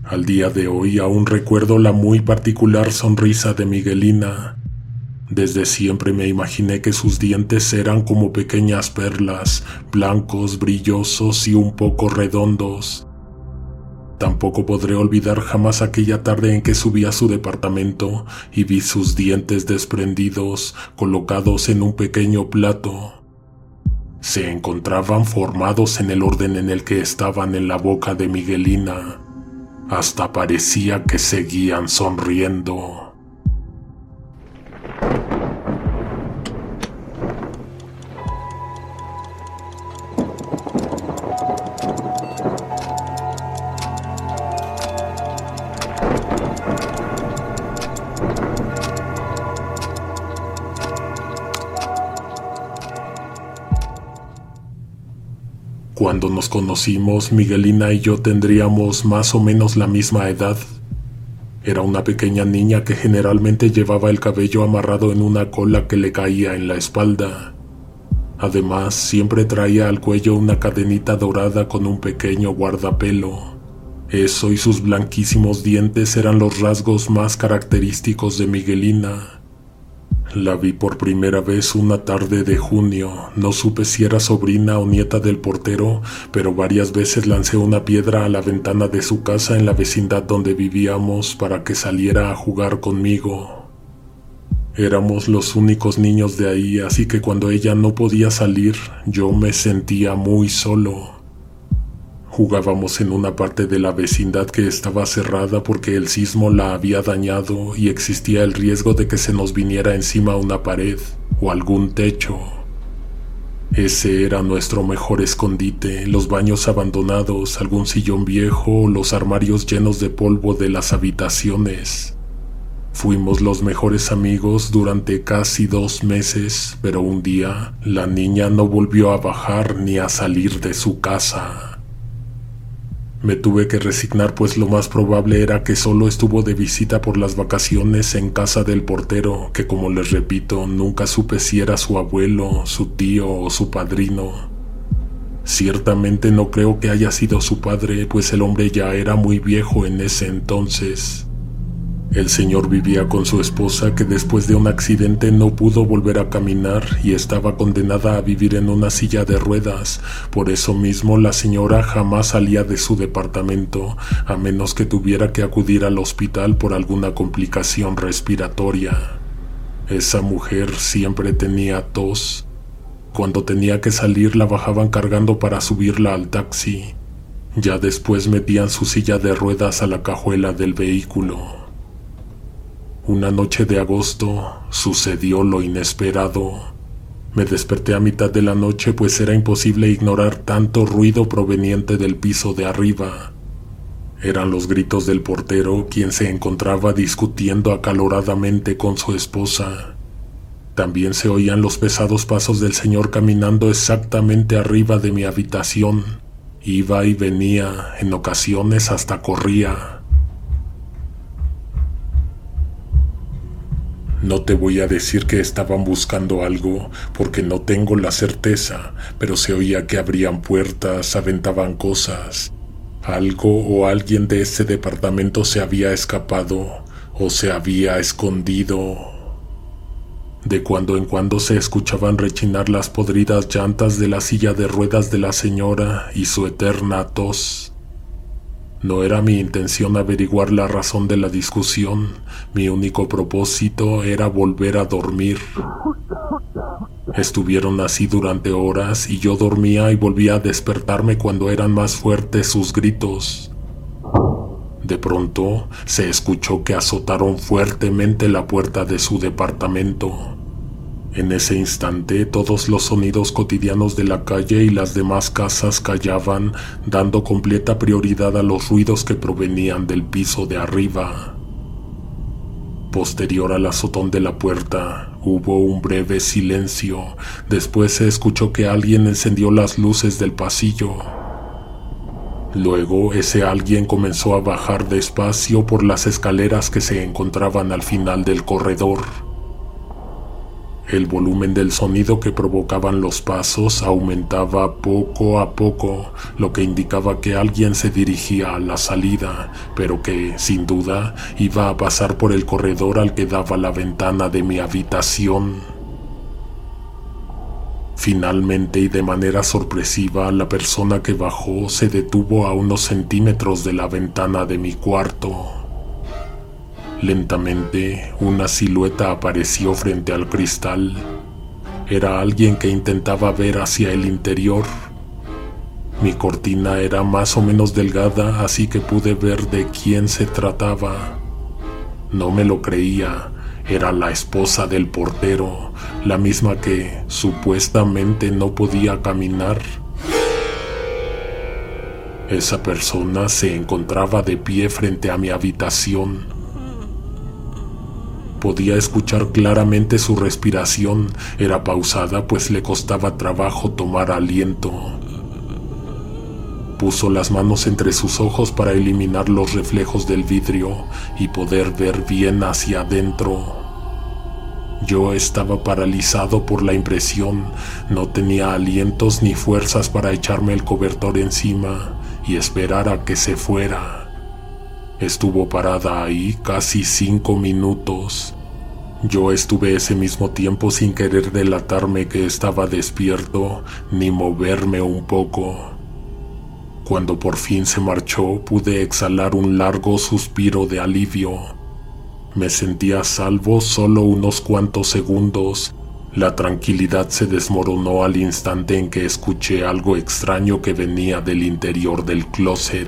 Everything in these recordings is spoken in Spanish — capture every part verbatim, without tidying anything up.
Al día de hoy aún recuerdo la muy particular sonrisa de Miguelina. Desde siempre me imaginé que sus dientes eran como pequeñas perlas, blancos, brillosos y un poco redondos. Tampoco podré olvidar jamás aquella tarde en que subí a su departamento y vi sus dientes desprendidos, colocados en un pequeño plato. Se encontraban formados en el orden en el que estaban en la boca de Miguelina. Hasta parecía que seguían sonriendo. Cuando nos conocimos, Miguelina y yo tendríamos más o menos la misma edad. Era una pequeña niña que generalmente llevaba el cabello amarrado en una cola que le caía en la espalda. Además, siempre traía al cuello una cadenita dorada con un pequeño guardapelo. Eso y sus blanquísimos dientes eran los rasgos más característicos de Miguelina. La vi por primera vez una tarde de junio. No supe si era sobrina o nieta del portero, pero varias veces lancé una piedra a la ventana de su casa en la vecindad donde vivíamos para que saliera a jugar conmigo. Éramos los únicos niños de ahí, así que cuando ella no podía salir, yo me sentía muy solo. Jugábamos en una parte de la vecindad que estaba cerrada porque el sismo la había dañado y existía el riesgo de que se nos viniera encima una pared o algún techo. Ese era nuestro mejor escondite, los baños abandonados, algún sillón viejo o los armarios llenos de polvo de las habitaciones. Fuimos los mejores amigos durante casi dos meses, pero un día la niña no volvió a bajar ni a salir de su casa. Me tuve que resignar, pues lo más probable era que solo estuvo de visita por las vacaciones en casa del portero, que como les repito, nunca supe si era su abuelo, su tío o su padrino. Ciertamente no creo que haya sido su padre, pues el hombre ya era muy viejo en ese entonces. El señor vivía con su esposa, que después de un accidente no pudo volver a caminar y estaba condenada a vivir en una silla de ruedas. Por eso mismo la señora jamás salía de su departamento, a menos que tuviera que acudir al hospital por alguna complicación respiratoria. Esa mujer siempre tenía tos. Cuando tenía que salir la bajaban cargando para subirla al taxi. Ya después metían su silla de ruedas a la cajuela del vehículo. Una noche de agosto sucedió lo inesperado. Me desperté a mitad de la noche, pues era imposible ignorar tanto ruido proveniente del piso de arriba. Eran los gritos del portero, quien se encontraba discutiendo acaloradamente con su esposa. También se oían los pesados pasos del señor caminando exactamente arriba de mi habitación. Iba y venía, en ocasiones hasta corría. No te voy a decir que estaban buscando algo, porque no tengo la certeza, pero se oía que abrían puertas, aventaban cosas. Algo o alguien de ese departamento se había escapado o se había escondido. De cuando en cuando se escuchaban rechinar las podridas llantas de la silla de ruedas de la señora y su eterna tos. No era mi intención averiguar la razón de la discusión. Mi único propósito era volver a dormir. Estuvieron así durante horas y yo dormía y volvía a despertarme cuando eran más fuertes sus gritos. De pronto se escuchó que azotaron fuertemente la puerta de su departamento. En ese instante todos los sonidos cotidianos de la calle y las demás casas callaban, dando completa prioridad a los ruidos que provenían del piso de arriba. Posterior al azotón de la puerta, hubo un breve silencio. Después se escuchó que alguien encendió las luces del pasillo. Luego ese alguien comenzó a bajar despacio por las escaleras que se encontraban al final del corredor. El volumen del sonido que provocaban los pasos aumentaba poco a poco, lo que indicaba que alguien se dirigía a la salida, pero que, sin duda, iba a pasar por el corredor al que daba la ventana de mi habitación. Finalmente y de manera sorpresiva, la persona que bajó se detuvo a unos centímetros de la ventana de mi cuarto. Lentamente, una silueta apareció frente al cristal. Era alguien que intentaba ver hacia el interior. Mi cortina era más o menos delgada, así que pude ver de quién se trataba. No me lo creía. Era la esposa del portero, la misma que supuestamente no podía caminar. Esa persona se encontraba de pie frente a mi habitación. Podía escuchar claramente su respiración. Era pausada, pues le costaba trabajo tomar aliento. Puso las manos entre sus ojos para eliminar los reflejos del vidrio y poder ver bien hacia adentro. Yo estaba paralizado por la impresión. No tenía alientos ni fuerzas para echarme el cobertor encima y esperar a que se fuera. Estuvo parada ahí casi cinco minutos. Yo estuve ese mismo tiempo sin querer delatarme que estaba despierto ni moverme un poco. Cuando por fin se marchó, pude exhalar un largo suspiro de alivio. Me sentía a salvo solo unos cuantos segundos. La tranquilidad se desmoronó al instante en que escuché algo extraño que venía del interior del closet.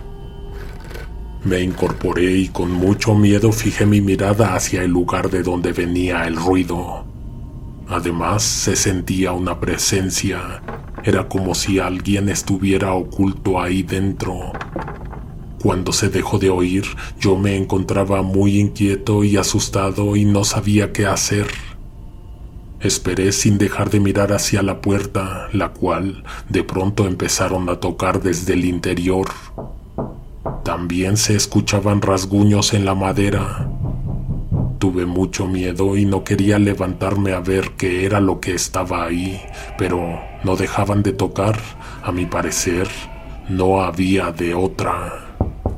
Me incorporé y con mucho miedo fijé mi mirada hacia el lugar de donde venía el ruido. Además, se sentía una presencia. Era como si alguien estuviera oculto ahí dentro. Cuando se dejó de oír, yo me encontraba muy inquieto y asustado y no sabía qué hacer. Esperé sin dejar de mirar hacia la puerta, la cual de pronto empezaron a tocar desde el interior. También se escuchaban rasguños en la madera. Tuve mucho miedo y no quería levantarme a ver qué era lo que estaba ahí, pero no dejaban de tocar. A mi parecer, no había de otra.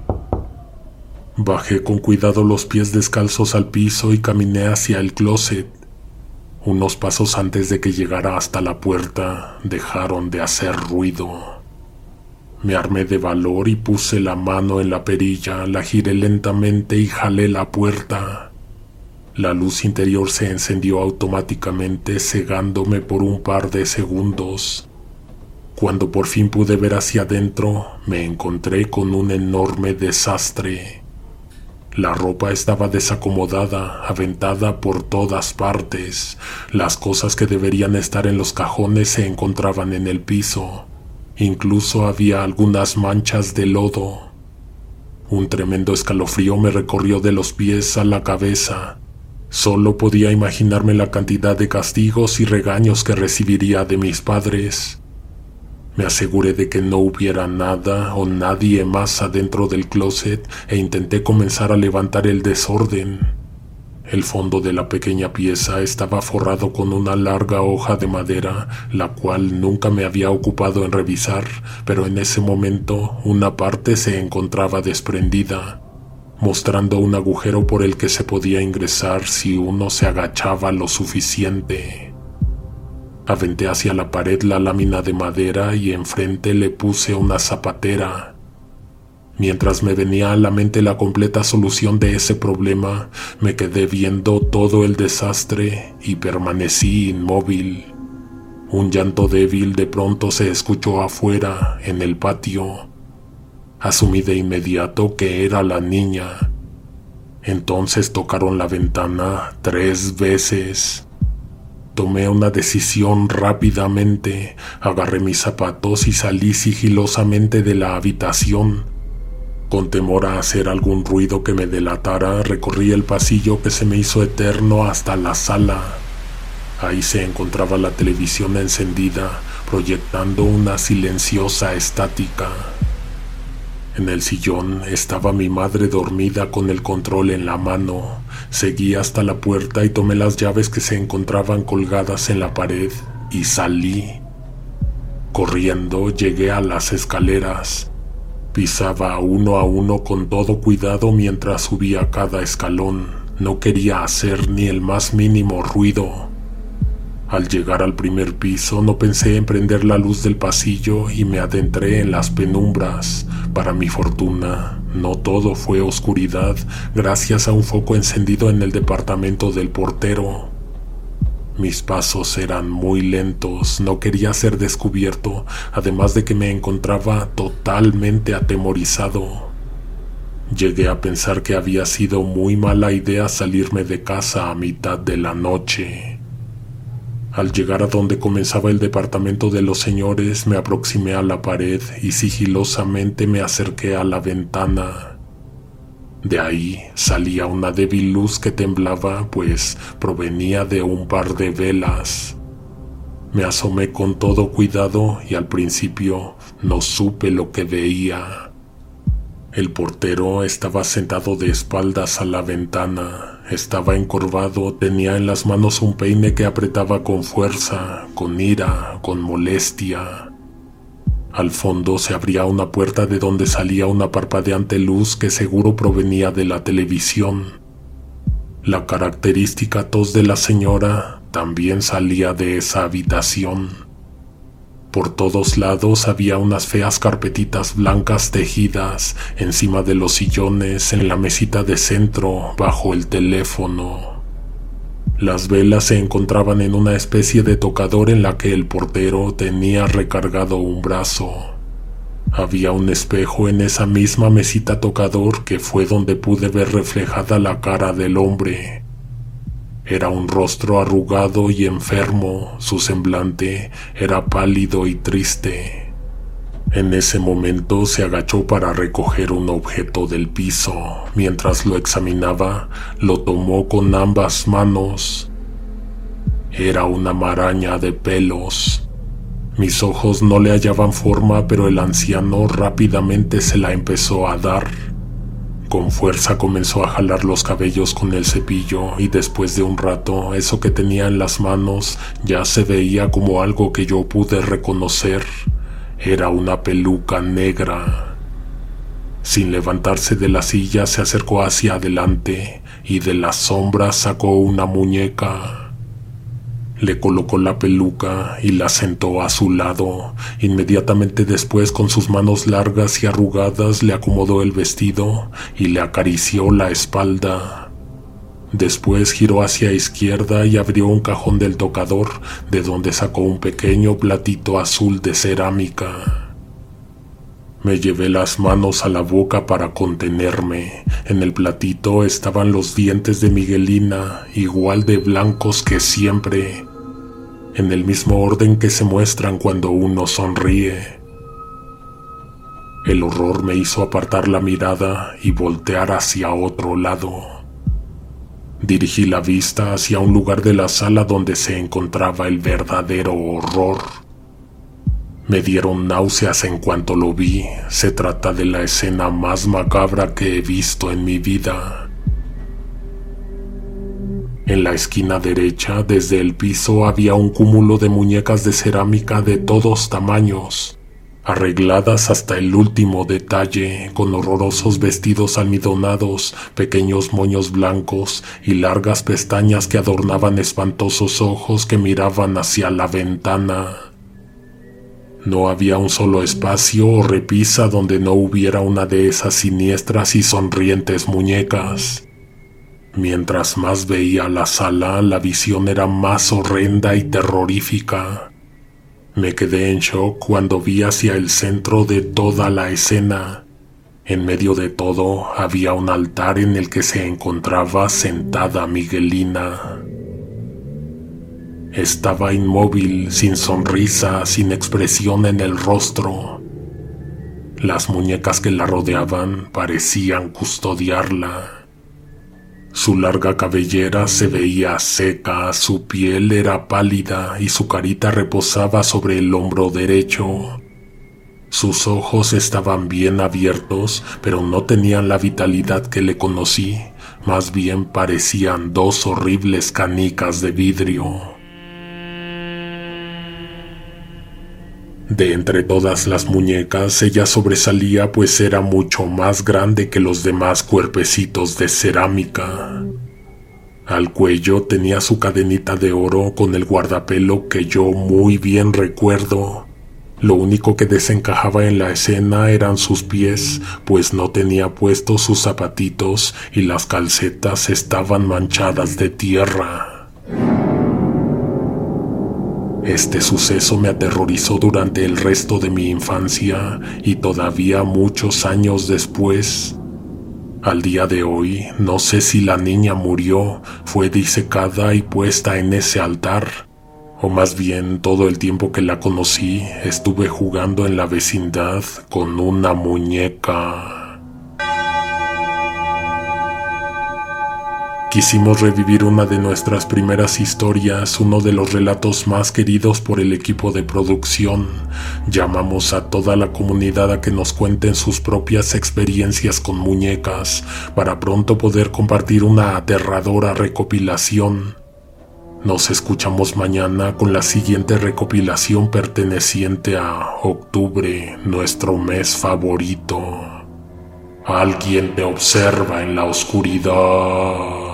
Bajé con cuidado los pies descalzos al piso y caminé hacia el closet. Unos pasos antes de que llegara hasta la puerta, dejaron de hacer ruido. Me armé de valor y puse la mano en la perilla, la giré lentamente y jalé la puerta. La luz interior se encendió automáticamente, cegándome por un par de segundos. Cuando por fin pude ver hacia adentro, me encontré con un enorme desastre. La ropa estaba desacomodada, aventada por todas partes. Las cosas que deberían estar en los cajones se encontraban en el piso. Incluso había algunas manchas de lodo. Un tremendo escalofrío me recorrió de los pies a la cabeza. Solo podía imaginarme la cantidad de castigos y regaños que recibiría de mis padres. Me aseguré de que no hubiera nada o nadie más adentro del closet e intenté comenzar a levantar el desorden. El fondo de la pequeña pieza estaba forrado con una larga hoja de madera, la cual nunca me había ocupado en revisar, pero en ese momento una parte se encontraba desprendida, mostrando un agujero por el que se podía ingresar si uno se agachaba lo suficiente. Aventé hacia la pared la lámina de madera y enfrente le puse una zapatera. Mientras me venía a la mente la completa solución de ese problema, me quedé viendo todo el desastre y permanecí inmóvil. Un llanto débil de pronto se escuchó afuera, en el patio. Asumí de inmediato que era la niña. Entonces tocaron la ventana tres veces. Tomé una decisión rápidamente, agarré mis zapatos y salí sigilosamente de la habitación. Con temor a hacer algún ruido que me delatara, recorrí el pasillo que se me hizo eterno hasta la sala. Ahí se encontraba la televisión encendida, proyectando una silenciosa estática. En el sillón estaba mi madre dormida con el control en la mano. Seguí hasta la puerta y tomé las llaves que se encontraban colgadas en la pared y salí. Corriendo llegué a las escaleras. Pisaba uno a uno con todo cuidado mientras subía cada escalón. No quería hacer ni el más mínimo ruido. Al llegar al primer piso no pensé en prender la luz del pasillo y me adentré en las penumbras. Para mi fortuna, no todo fue oscuridad gracias a un foco encendido en el departamento del portero. Mis pasos eran muy lentos, no quería ser descubierto, además de que me encontraba totalmente atemorizado. Llegué a pensar que había sido muy mala idea salirme de casa a mitad de la noche. Al llegar a donde comenzaba el departamento de los señores, me aproximé a la pared y sigilosamente me acerqué a la ventana. De ahí salía una débil luz que temblaba, pues provenía de un par de velas. Me asomé con todo cuidado y al principio no supe lo que veía. El portero estaba sentado de espaldas a la ventana. Estaba encorvado, tenía en las manos un peine que apretaba con fuerza, con ira, con molestia. Al fondo se abría una puerta de donde salía una parpadeante luz que seguro provenía de la televisión. La característica tos de la señora también salía de esa habitación. Por todos lados había unas feas carpetitas blancas tejidas encima de los sillones, en la mesita de centro, bajo el teléfono. Las velas se encontraban en una especie de tocador en la que el portero tenía recargado un brazo. Había un espejo en esa misma mesita tocador que fue donde pude ver reflejada la cara del hombre. Era un rostro arrugado y enfermo, su semblante era pálido y triste. En ese momento se agachó para recoger un objeto del piso. Mientras lo examinaba, lo tomó con ambas manos. Era una maraña de pelos. Mis ojos no le hallaban forma, pero el anciano rápidamente se la empezó a dar. Con fuerza comenzó a jalar los cabellos con el cepillo y después de un rato, eso que tenía en las manos ya se veía como algo que yo pude reconocer. Era una peluca negra. Sin levantarse de la silla se acercó hacia adelante y de la sombra sacó una muñeca. Le colocó la peluca y la sentó a su lado. Inmediatamente después, con sus manos largas y arrugadas, le acomodó el vestido y le acarició la espalda. Después giró hacia izquierda y abrió un cajón del tocador, de donde sacó un pequeño platito azul de cerámica. Me llevé las manos a la boca para contenerme. En el platito estaban los dientes de Miguelina, igual de blancos que siempre, en el mismo orden que se muestran cuando uno sonríe. El horror me hizo apartar la mirada y voltear hacia otro lado. Dirigí la vista hacia un lugar de la sala donde se encontraba el verdadero horror. Me dieron náuseas en cuanto lo vi. Se trata de la escena más macabra que he visto en mi vida. En la esquina derecha, desde el piso, había un cúmulo de muñecas de cerámica de todos tamaños, arregladas hasta el último detalle, con horrorosos vestidos almidonados, pequeños moños blancos y largas pestañas que adornaban espantosos ojos que miraban hacia la ventana. No había un solo espacio o repisa donde no hubiera una de esas siniestras y sonrientes muñecas. Mientras más veía la sala, la visión era más horrenda y terrorífica. Me quedé en shock cuando vi hacia el centro de toda la escena. En medio de todo había un altar en el que se encontraba sentada Miguelina. Estaba inmóvil, sin sonrisa, sin expresión en el rostro. Las muñecas que la rodeaban parecían custodiarla. Su larga cabellera se veía seca, su piel era pálida y su carita reposaba sobre el hombro derecho. Sus ojos estaban bien abiertos, pero no tenían la vitalidad que le conocí. Más bien parecían dos horribles canicas de vidrio. De entre todas las muñecas, ella sobresalía pues era mucho más grande que los demás cuerpecitos de cerámica. Al cuello tenía su cadenita de oro con el guardapelo que yo muy bien recuerdo. Lo único que desencajaba en la escena eran sus pies, pues no tenía puestos sus zapatitos y las calcetas estaban manchadas de tierra. Este suceso me aterrorizó durante el resto de mi infancia y todavía muchos años después. Al día de hoy, no sé si la niña murió, fue disecada y puesta en ese altar, o más bien todo el tiempo que la conocí estuve jugando en la vecindad con una muñeca. Quisimos revivir una de nuestras primeras historias, uno de los relatos más queridos por el equipo de producción. Llamamos a toda la comunidad a que nos cuenten sus propias experiencias con muñecas, para pronto poder compartir una aterradora recopilación. Nos escuchamos mañana con la siguiente recopilación perteneciente a octubre, nuestro mes favorito. Alguien me observa en la oscuridad.